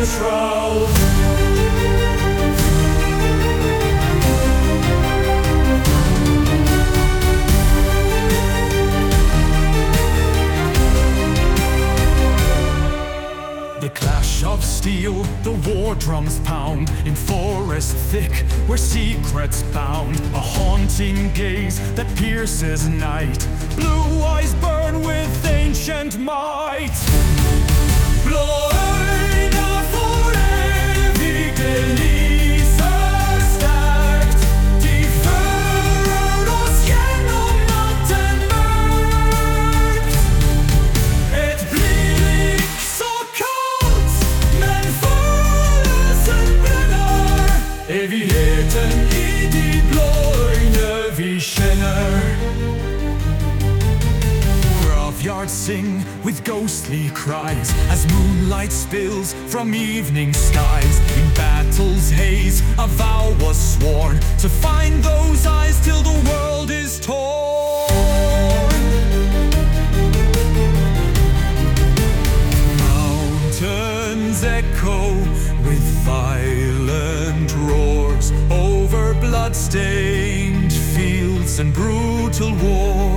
shroud. The clash of steel, the war drums pound in forest thick where secrets bound. A haunting gaze that pierces night. Blue eyes burn with ancient might. Blöjda för evigt lyser starkt. De för oss genom natten mörkt. Ett blick så kallt, men förelsen bränner. Evigheten i de blöjna vi känner. Graveyards sing with ghostly cries as moonlight spills from evening skies. In battle's haze a vow was sworn to find those eyes till the world is torn. Mountains echo with violent roars over blood-stained fields and brutal wars.